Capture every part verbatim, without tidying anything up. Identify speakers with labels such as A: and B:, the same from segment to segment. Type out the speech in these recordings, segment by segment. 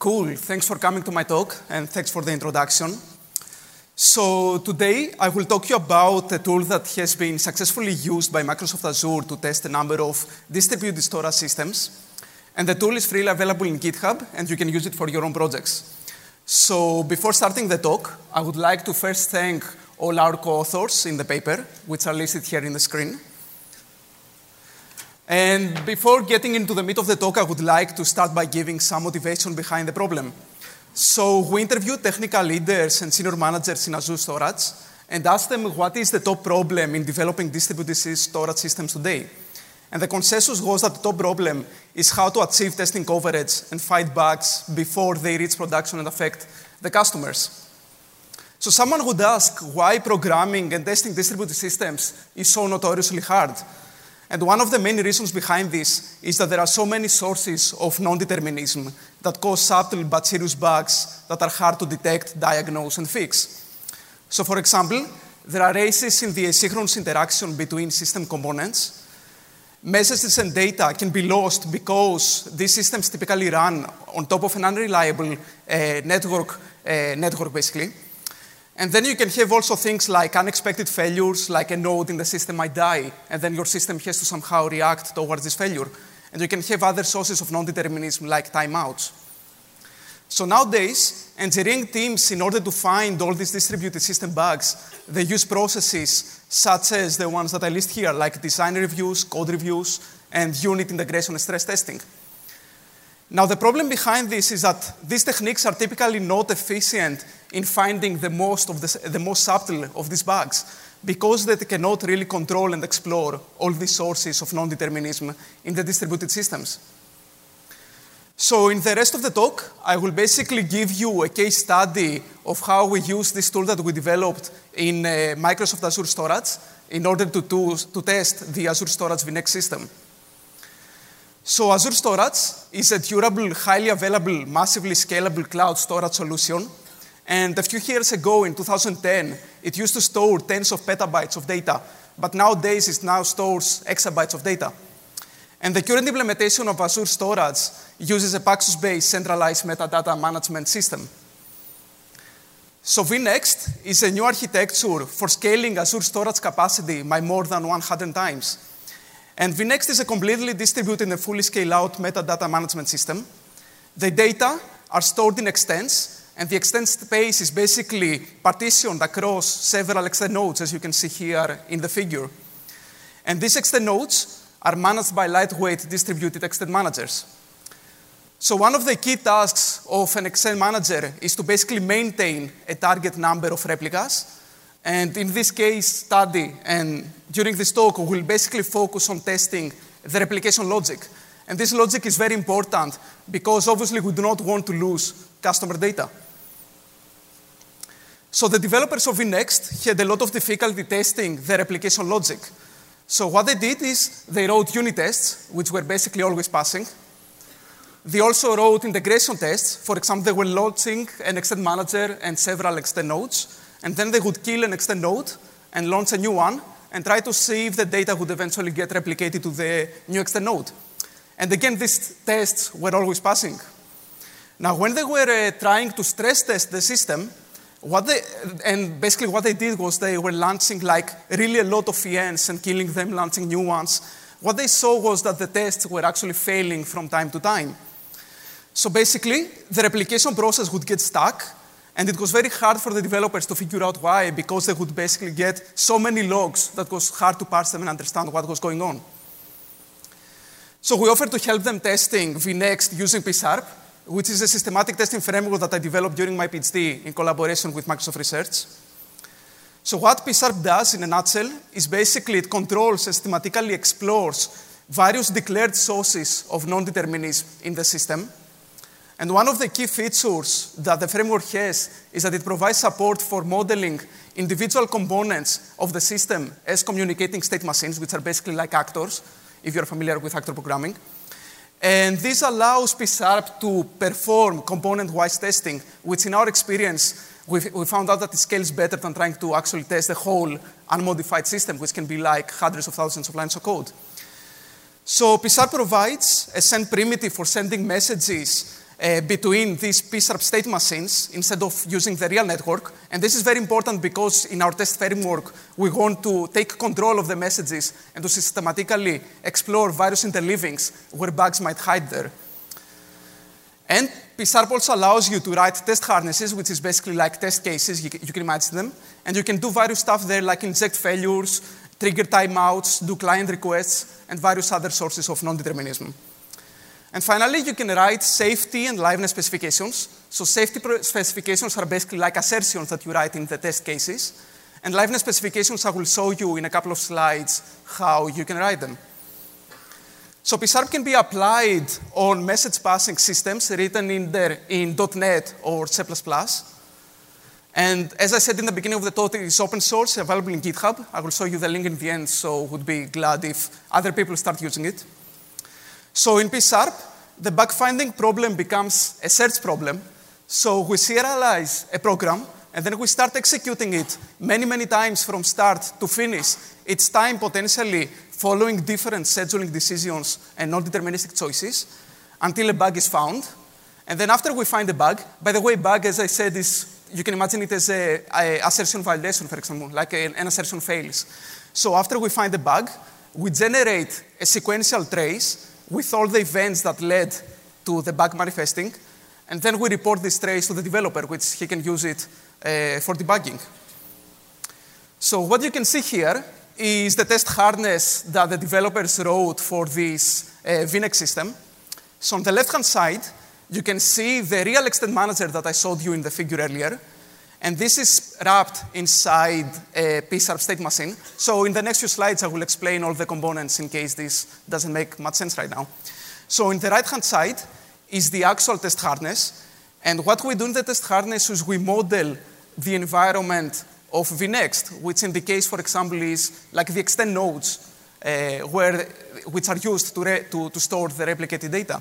A: Cool. Thanks for coming to my talk, and thanks for the introduction. So today, I will talk to you about a tool that has been successfully used by Microsoft Azure to test a number of distributed storage systems. And the tool is freely available in GitHub, and you can use it for your own projects. So before starting the talk, I would like to first thank all our co-authors in the paper, which are listed here in the screen. And before getting into the meat of the talk, I would like to start by giving some motivation behind the problem. So we interviewed technical leaders and senior managers in Azure Storage and asked them what is the top problem in developing distributed storage systems today. And the consensus was that the top problem is how to achieve testing coverage and fight bugs before they reach production and affect the customers. So someone would ask why programming and testing distributed systems is so notoriously hard. And one of the main reasons behind this is that there are so many sources of non-determinism that cause subtle but serious bugs that are hard to detect, diagnose, and fix. So for example, there are races in the asynchronous interaction between system components. Messages and data can be lost because these systems typically run on top of an unreliable uh, network, uh, network, basically. And then you can have also things like unexpected failures, like a node in the system might die, and then your system has to somehow react towards this failure. And you can have other sources of non-determinism, like timeouts. So nowadays, engineering teams, in order to find all these distributed system bugs, they use processes such as the ones that I list here, like design reviews, code reviews, and unit integration and stress testing. Now, the problem behind this is that these techniques are typically not efficient in finding the most, of the, the most subtle of these bugs because they cannot really control and explore all these sources of non-determinism in the distributed systems. So in the rest of the talk, I will basically give you a case study of how we use this tool that we developed in uh, Microsoft Azure Storage in order to, to, to test the Azure Storage V NeXT system. So Azure Storage is a durable, highly available, massively scalable cloud storage solution. And a few years ago, in two thousand ten, it used to store tens of petabytes of data. But nowadays, it now stores exabytes of data. And the current implementation of Azure Storage uses a Paxos-based centralized metadata management system. So V NeXT is a new architecture for scaling Azure Storage capacity by more than one hundred times. And V NeXT is a completely distributed and fully scale-out metadata management system. The data are stored in extents, and the extent space is basically partitioned across several extent nodes, as you can see here in the figure. And these extent nodes are managed by lightweight distributed extent managers. So one of the key tasks of an extent manager is to basically maintain a target number of replicas. And in this case study, and during this talk, we'll basically focus on testing the replication logic. And this logic is very important because obviously we do not want to lose customer data. So the developers of V NeXT had a lot of difficulty testing the replication logic. So what they did is they wrote unit tests, which were basically always passing. They also wrote integration tests. For example, they were launching an extent manager and several extent nodes. And then they would kill an extent node and launch a new one and try to see if the data would eventually get replicated to the new extent node. And again, these tests were always passing. Now, when they were uh, trying to stress test the system, what they, and basically what they did was they were launching like really a lot of V Ns and killing them, launching new ones. What they saw was that the tests were actually failing from time to time. So basically, the replication process would get stuck. And it was very hard for the developers to figure out why, because they would basically get so many logs that it was hard to parse them and understand what was going on. So we offered to help them testing V NeXT using P Sharp, which is a systematic testing framework that I developed during my PhD in collaboration with Microsoft Research. So what P Sharp does in a nutshell is basically it controls and systematically explores various declared sources of non-determinism in the system. And one of the key features that the framework has is that it provides support for modeling individual components of the system as communicating state machines, which are basically like actors, if you're familiar with actor programming. And this allows P Sharp to perform component-wise testing, which in our experience, we we found out that it scales better than trying to actually test the whole unmodified system, which can be like hundreds of thousands of lines of code. So P Sharp provides a send primitive for sending messages uh, between these P-sharp state machines instead of using the real network. And this is very important because in our test framework, we want to take control of the messages and to systematically explore various interleavings where bugs might hide there. And P-sharp also allows you to write test harnesses, which is basically like test cases, you, you can imagine them. And you can do various stuff there, like inject failures, trigger timeouts, do client requests, and various other sources of non-determinism. And finally, you can write safety and liveness specifications. So safety specifications are basically like assertions that you write in the test cases. And liveness specifications, I will show you in a couple of slides how you can write them. So P-sharp can be applied on message passing systems written in, there in dot net or C plus plus. And as I said in the beginning of the talk, it is open source, available in GitHub. I will show you the link in the end, so would be glad if other people start using it. So in P-sharp, the bug finding problem becomes a search problem. So we serialize a program, and then we start executing it many, many times from start to finish, each time potentially following different scheduling decisions and non-deterministic choices until a bug is found. And then after we find a bug, by the way, bug, as I said, is, you can imagine it as a, a assertion validation, for example, like a, an assertion fails. So after we find a bug, we generate a sequential trace with all the events that led to the bug manifesting, and then we report this trace to the developer, which he can use it uh, for debugging. So what you can see here is the test harness that the developers wrote for this uh, V NEX system. So on the left-hand side, you can see the real extent manager that I showed you in the figure earlier. And this is wrapped inside a P-sharp state machine. So in the next few slides, I will explain all the components in case this doesn't make much sense right now. So in the right-hand side is the actual test harness. And what we do in the test harness is we model the environment of V NEX, which in the case, for example, is like the extend nodes, uh, where, which are used to, re to, to store the replicated data.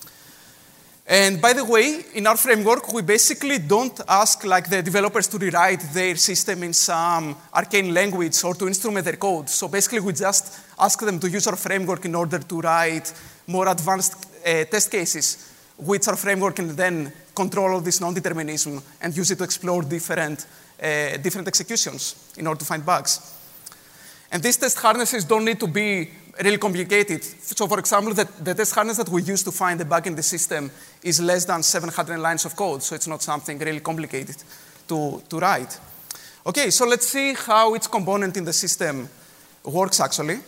A: And by the way, in our framework, we basically don't ask like the developers to rewrite their system in some arcane language or to instrument their code. So basically, we just ask them to use our framework in order to write more advanced uh, test cases, which our framework can then control all this non-determinism and use it to explore different, uh, different executions in order to find bugs. And these test harnesses don't need to be really complicated. So for example, the, the test harness that we use to find a bug in the system is less than seven hundred lines of code, so it's not something really complicated to, to write. Okay, so let's see how each component in the system works actually.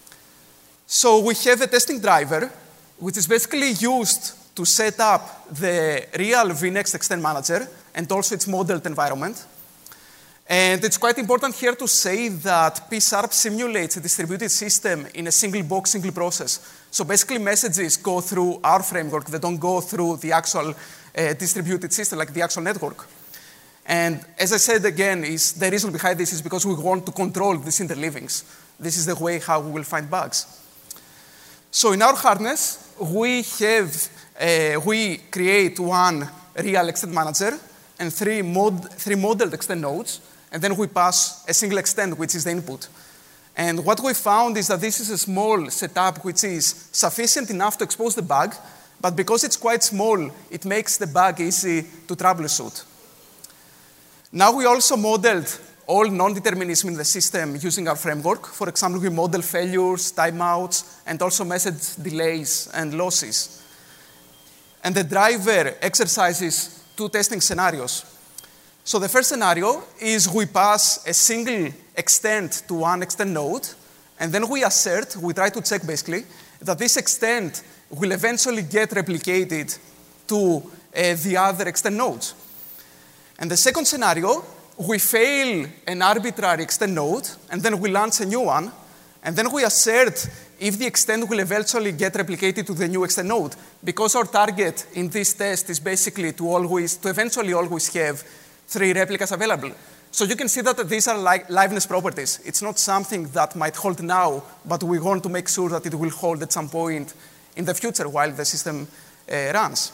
A: So we have a testing driver, which is basically used to set up the real V NEX extend manager and also its modeled environment. And it's quite important here to say that P-sharp simulates a distributed system in a single box, single process. So basically, messages go through our framework. They don't go through the actual uh, distributed system, like the actual network. And as I said again, is the reason behind this is because we want to control these interleavings. This is the way how we will find bugs. So in our harness, we have uh, we create one real extend manager and three, mod three modeled extend nodes. And then we pass a single extend, which is the input. And what we found is that this is a small setup which is sufficient enough to expose the bug, but because it's quite small, it makes the bug easy to troubleshoot. Now we also modeled all non-determinism in the system using our framework. For example, we model failures, timeouts, and also message delays and losses. And the driver exercises two testing scenarios. So the first scenario is we pass a single extend to one extend node, and then we assert, we try to check basically, that this extend will eventually get replicated to uh, the other extend nodes. And the second scenario, we fail an arbitrary extend node, and then we launch a new one, and then we assert if the extend will eventually get replicated to the new extend node, because our target in this test is basically to always, to eventually always have three replicas available. So you can see that these are like liveness properties. It's not something that might hold now, but we want to make sure that it will hold at some point in the future while the system uh, runs.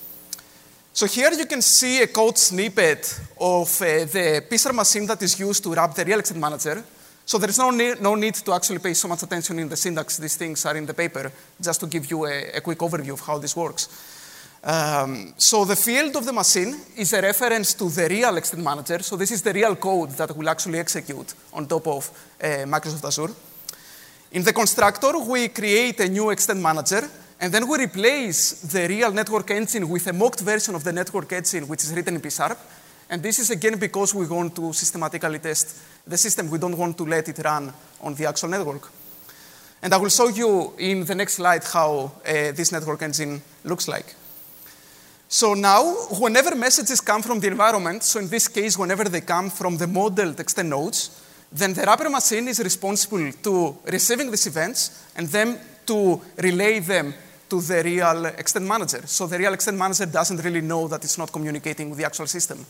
A: So here you can see a code snippet of uh, the P-sharp machine that is used to wrap the real extend manager. So there is no need, no need to actually pay so much attention in the syntax. These things are in the paper, just to give you a, a quick overview of how this works. Um, so the field of the machine is a reference to the real extend manager. So this is the real code that will actually execute on top of uh, Microsoft Azure. In the constructor, we create a new extend manager, and then we replace the real network engine with a mocked version of the network engine, which is written in P sharp. And this is, again, because we want to systematically test the system. We don't want to let it run on the actual network. And I will show you in the next slide how uh, this network engine looks like. So now, whenever messages come from the environment, so in this case, whenever they come from the modeled extend nodes, then the wrapper machine is responsible to receiving these events and then to relay them to the real extend manager. So the real extend manager doesn't really know that it's not communicating with the actual system.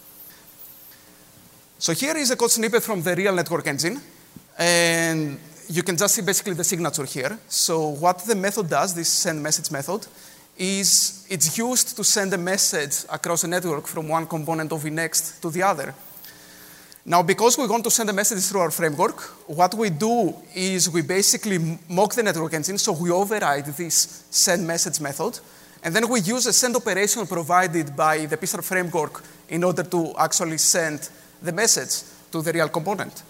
A: So here is a code snippet from the real network engine. And you can just see basically the signature here. So what the method does, this send message method, is it's used to send a message across a network from one component of vNext to the other. Now, because we want to send a message through our framework, what we do is we basically mock the network engine, so we override this send message method, and then we use a send operation provided by the P sharp framework in order to actually send the message to the real component.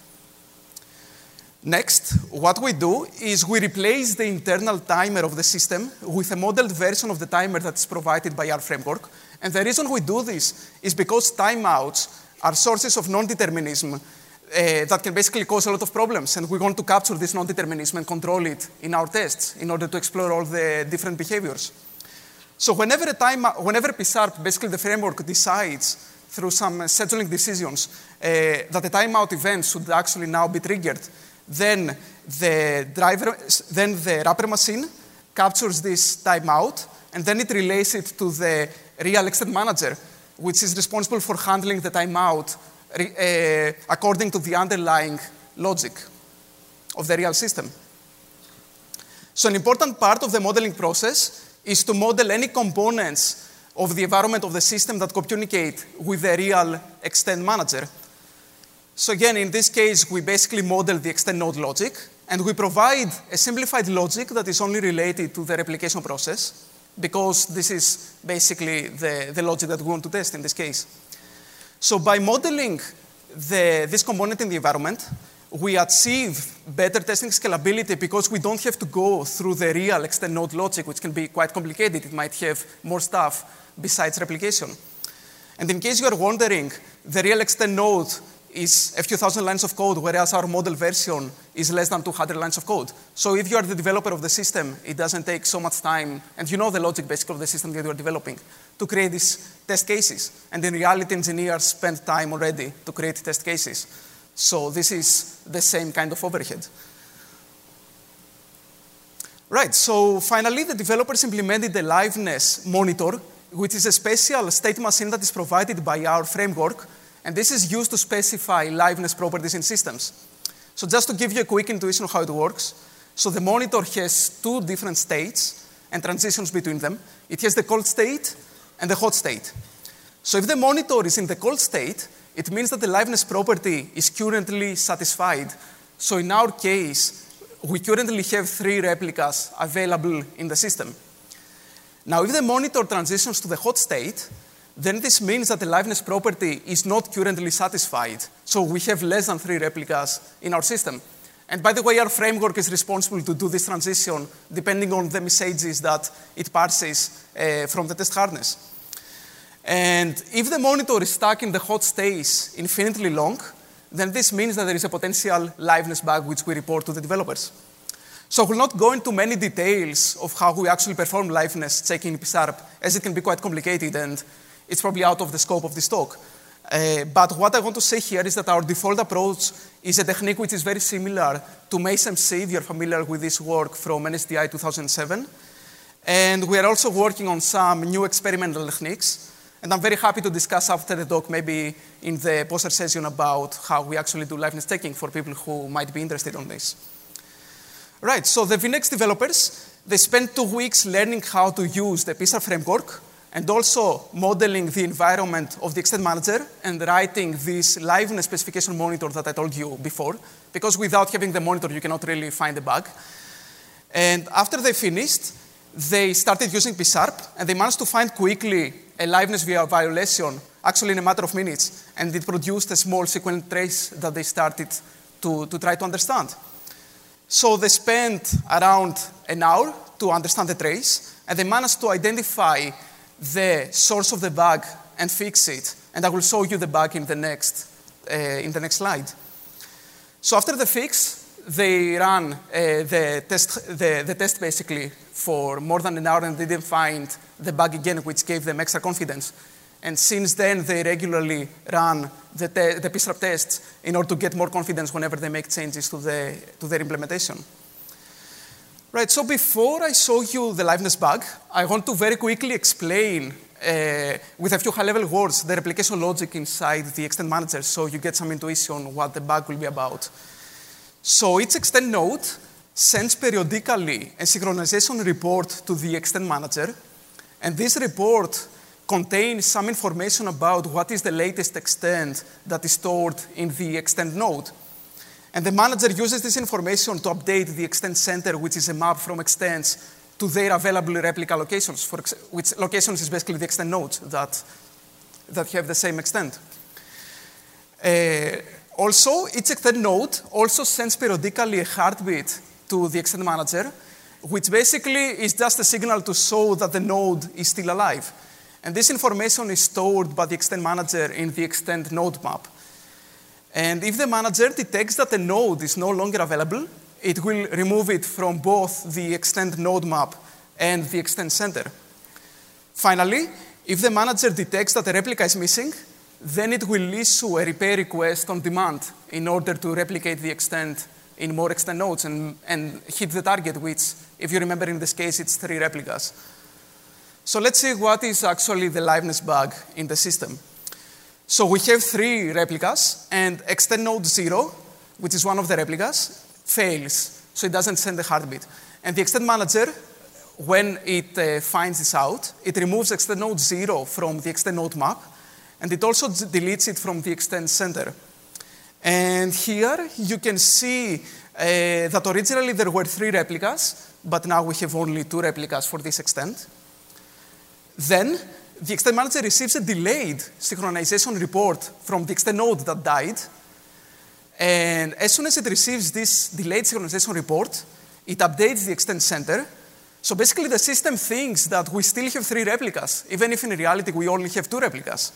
A: Next, what we do is we replace the internal timer of the system with a modeled version of the timer that is provided by our framework. And the reason we do this is because timeouts are sources of non-determinism uh, that can basically cause a lot of problems. And we want to capture this non-determinism and control it in our tests in order to explore all the different behaviors. So whenever, a time, whenever P sharp, basically the framework, decides through some scheduling decisions uh, that the timeout event should actually now be triggered, then the driver, then the wrapper machine captures this timeout, and then it relays it to the real extend manager, which is responsible for handling the timeout uh, according to the underlying logic of the real system. So an important part of the modeling process is to model any components of the environment of the system that communicate with the real extend manager. So again, in this case, we basically model the extend node logic, and we provide a simplified logic that is only related to the replication process, because this is basically the, the logic that we want to test in this case. So by modeling the, this component in the environment, we achieve better testing scalability because we don't have to go through the real extend node logic, which can be quite complicated. It might have more stuff besides replication. And in case you are wondering, the real extend node is a few thousand lines of code, whereas our model version is less than two hundred lines of code. So if you are the developer of the system, it doesn't take so much time, and you know the logic basically of the system that you are developing, to create these test cases. And in reality, engineers spend time already to create test cases. So this is the same kind of overhead. Right, so finally, the developers implemented the liveness monitor, which is a special state machine that is provided by our framework. And this is used to specify liveness properties in systems. So just to give you a quick intuition of how it works, so the monitor has two different states and transitions between them. It has the cold state and the hot state. So if the monitor is in the cold state, it means that the liveness property is currently satisfied. So in our case, we currently have three replicas available in the system. Now, if the monitor transitions to the hot state, then this means that the liveness property is not currently satisfied. So we have less than three replicas in our system. And by the way, our framework is responsible to do this transition depending on the messages that it parses uh, from the test harness. And if the monitor is stuck in the hot state infinitely long, then this means that there is a potential liveness bug which we report to the developers. So we'll not go into many details of how we actually perform liveness checking in P sharp, as it can be quite complicated and it's probably out of the scope of this talk. Uh, but what I want to say here is that our default approach is a technique which is very similar to MaceMC, if you're familiar with this work from N S D I two thousand seven. And we are also working on some new experimental techniques. And I'm very happy to discuss after the talk, maybe in the poster session, about how we actually do liveness checking for people who might be interested in this. Right, so the vNext developers, they spent two weeks learning how to use the P sharp framework and also modeling the environment of the extend manager and writing this liveness specification monitor that I told you before, because without having the monitor, you cannot really find the bug. And after they finished, they started using P Sharp, and they managed to find quickly a liveness violation, actually in a matter of minutes, and it produced a small sequential trace that they started to, to try to understand. So they spent around an hour to understand the trace, and they managed to identify the source of the bug and fix it. And I will show you the bug in the next, uh, in the next slide. So after the fix, they ran uh, the, test, the, the test basically for more than an hour, and they didn't find the bug again, which gave them extra confidence. And since then, they regularly run the, te the P Sharp tests in order to get more confidence whenever they make changes to, the, to their implementation. Right, so before I show you the liveness bug, I want to very quickly explain, uh, with a few high-level words, the replication logic inside the extend manager, so you get some intuition what the bug will be about. So each extend node sends periodically a synchronization report to the extend manager, and this report contains some information about what is the latest extend that is stored in the extend node. And the manager uses this information to update the extend center, which is a map from extends to their available replica locations, for which locations is basically the extend nodes that, that have the same extend. Uh, also, each extend node also sends periodically a heartbeat to the extend manager, which basically is just a signal to show that the node is still alive. And this information is stored by the extend manager in the extend node map. And if the manager detects that the node is no longer available, it will remove it from both the extend node map and the extend center. Finally, if the manager detects that a replica is missing, then it will issue a repair request on demand in order to replicate the extend in more extend nodes and, and hit the target, which, if you remember in this case, it's three replicas. So let's see what is actually the liveness bug in the system. So we have three replicas, and extend node zero, which is one of the replicas, fails. So it doesn't send the heartbeat. And the extend manager, when it uh, finds this out, it removes extend node zero from the extend node map, and it also deletes it from the extend center. And here you can see uh, that originally there were three replicas, but now we have only two replicas for this extend. Then the extend manager receives a delayed synchronization report from the extend node that died. And as soon as it receives this delayed synchronization report, it updates the extend center. So basically, the system thinks that we still have three replicas, even if in reality we only have two replicas.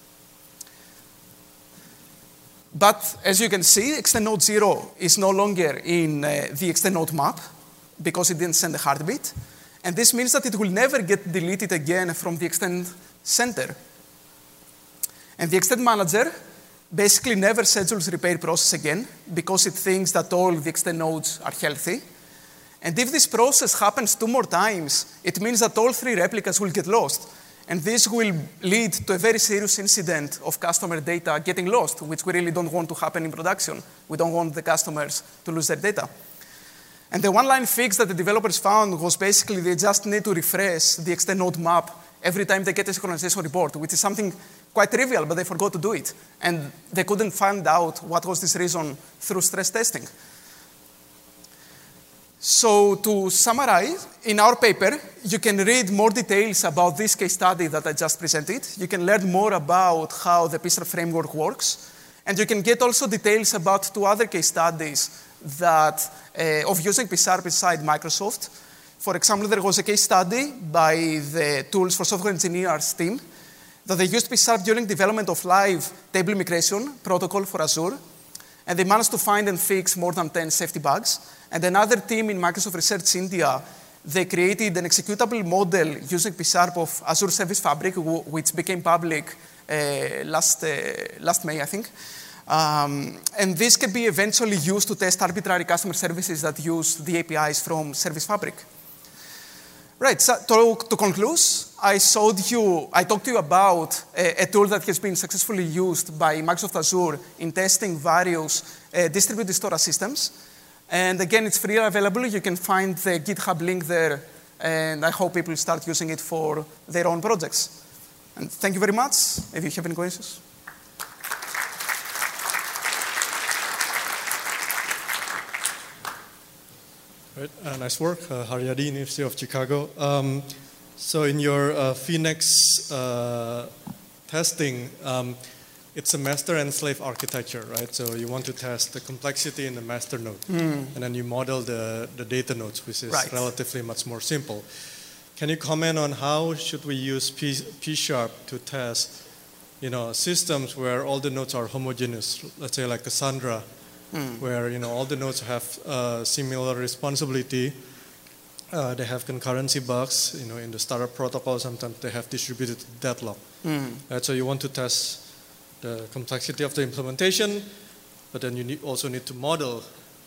A: But as you can see, extend node zero is no longer in uh, the extend node map because it didn't send a heartbeat. And this means that it will never get deleted again from the extend center. And the extend manager basically never schedules repair process again because it thinks that all the extend nodes are healthy. And if this process happens two more times, it means that all three replicas will get lost. And this will lead to a very serious incident of customer data getting lost, which we really don't want to happen in production. We don't want the customers to lose their data. And the one-line fix that the developers found was basically they just need to refresh the extend node map every time they get a synchronization report, which is something quite trivial, but they forgot to do it. And they couldn't find out what was this reason through stress testing. So to summarize, in our paper, you can read more details about this case study that I just presented. You can learn more about how the P Sharp framework works. And you can get also details about two other case studies that, uh, of using P Sharp inside Microsoft. For example, there was a case study by the Tools for Software Engineers team that they used P Sharp during development of live table migration protocol for Azure. And they managed to find and fix more than ten safety bugs. And another team in Microsoft Research India, they created an executable model using P Sharp of Azure Service Fabric, which became public uh, last, uh, last May, I think. Um, and this can be eventually used to test arbitrary customer services that use the A P Is from Service Fabric. Right, so to, to conclude, I showed you, I talked to you about a, a tool that has been successfully used by Microsoft Azure in testing various uh, distributed storage systems. And again, it's freely available. You can find the GitHub link there, and I hope people start using it for their own projects. And thank you very much. If you have any questions.
B: Right. Uh, nice work, uh, Haryadi, University of Chicago. Um, so in your uh, Phoenix uh, testing, um, it's a master and slave architecture, right? So you want to test the complexity in the master node, mm. and then you model the, the data nodes, which is right. relatively much more simple. Can you comment on how should we use P, P Sharp to test, you know, systems where all the nodes are homogeneous? Let's say like Cassandra, mm. where you know all the nodes have uh, similar responsibility. Uh, they have concurrency bugs. You know, in the startup protocol, sometimes they have distributed deadlock. Mm. Right, so you want to test the complexity of the implementation, but then you need, also need to model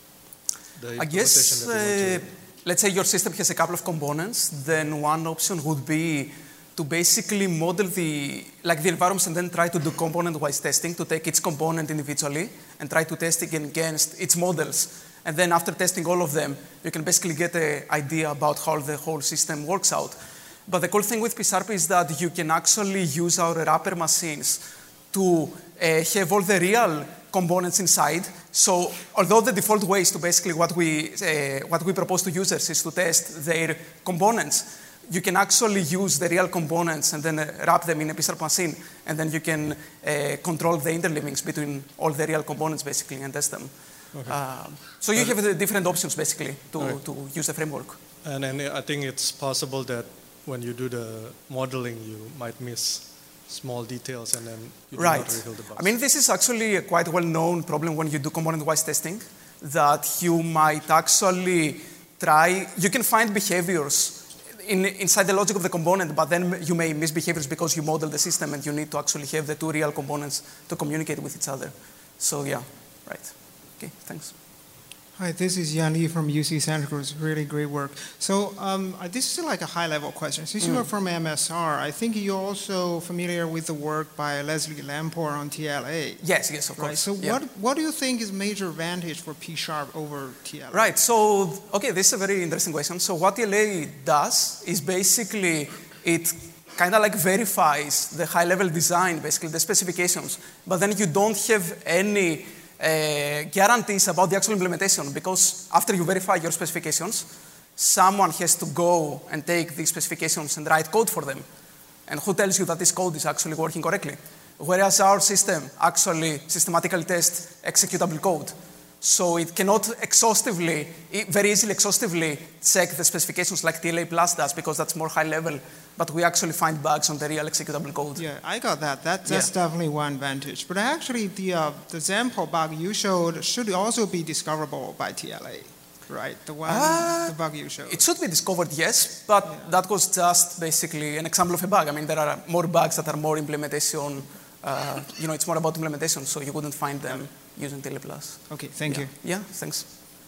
B: the
A: I
B: implementation
A: guess,
B: that you want to.
A: Uh, let's say your system has a couple of components, then one option would be to basically model the, like the environments and then try to do component-wise testing, to take each component individually and try to test it against its models. And then after testing all of them, you can basically get an idea about how the whole system works out. But the cool thing with P Sharp is that you can actually use our wrapper machines to uh, have all the real components inside. So although the default way is to basically what we, uh, what we propose to users is to test their components, you can actually use the real components and then uh, wrap them in a P Sharp machine, and then you can uh, control the interleavings between all the real components basically and test them. Okay. Uh, so you uh, have the different options basically to, right. to use the framework.
B: And then I think it's possible that when you do the modeling, you might miss small details and then you do
A: right.
B: not reveal the bugs.
A: I mean, this is actually a quite well-known problem when you do component-wise testing, that you might actually try, you can find behaviors in, inside the logic of the component, but then you may miss behaviors because you model the system and you need to actually have the two real components to communicate with each other. So yeah, right. Okay, thanks.
C: Hi, this is Yan Li from U C Santa Cruz. Really great work. So um, this is like a high-level question. Since mm. you are from M S R, I think you're also familiar with the work by Leslie Lamport on T L A.
A: Yes, yes, of
C: right?
A: course.
C: So
A: yeah.
C: what, what do you think is major advantage for P Sharp over T L A?
A: Right, so, okay, this is a very interesting question. So what T L A does is basically it kind of like verifies the high-level design, basically the specifications, but then you don't have any Uh, guarantees about the actual implementation, because after you verify your specifications, someone has to go and take these specifications and write code for them. And who tells you that this code is actually working correctly? Whereas our system actually systematically tests executable code. So it cannot exhaustively, very easily exhaustively check the specifications like T L A Plus does, because that's more high level, but we actually find bugs on the real executable code.
C: Yeah, I got that. that that's yeah. definitely one advantage. But actually, the, uh, the example bug you showed should also be discoverable by T L A, right? The one, uh, the bug you showed.
A: It should be discovered, yes, but yeah. that was just basically an example of a bug. I mean, there are more bugs that are more implementation. Uh, you know, it's more about implementation, so you wouldn't find them using T L A Plus.
C: Okay, thank
A: yeah.
C: you.
A: Yeah, thanks.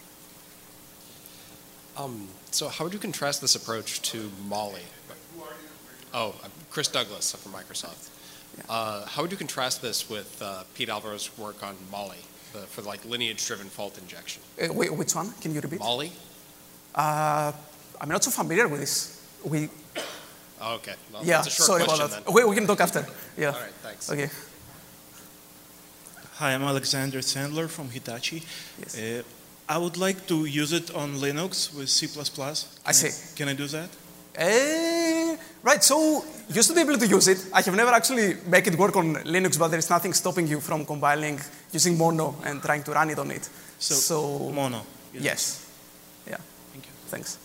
D: Um, so how would you contrast this approach to Molly? Oh, I'm Chris Douglas from Microsoft. Yeah. Uh, how would you contrast this with uh, Pete Alvaro's work on Molly, the, for like lineage-driven fault injection?
A: Uh, wait, which one? Can you repeat?
D: Molly?
A: Uh, I'm not so familiar with this. We.
D: Oh, okay. Well,
A: yeah,
D: that's a short
A: sorry
D: question,
A: about that. We, we can talk after. Yeah.
D: All right, thanks.
A: Okay.
E: Hi, I'm Alexander Sandler from Hitachi.
A: Yes.
E: Uh, I would like to use it on Linux with C plus plus. Can
A: I see.
E: I, can I do that?
A: Uh, right, so you should be able to use it. I have never actually made it work on Linux, but there is nothing stopping you from compiling using Mono and trying to run it on it.
E: So,
A: so
E: Mono?
A: Yes. yes. Yeah.
E: Thank you.
A: Thanks.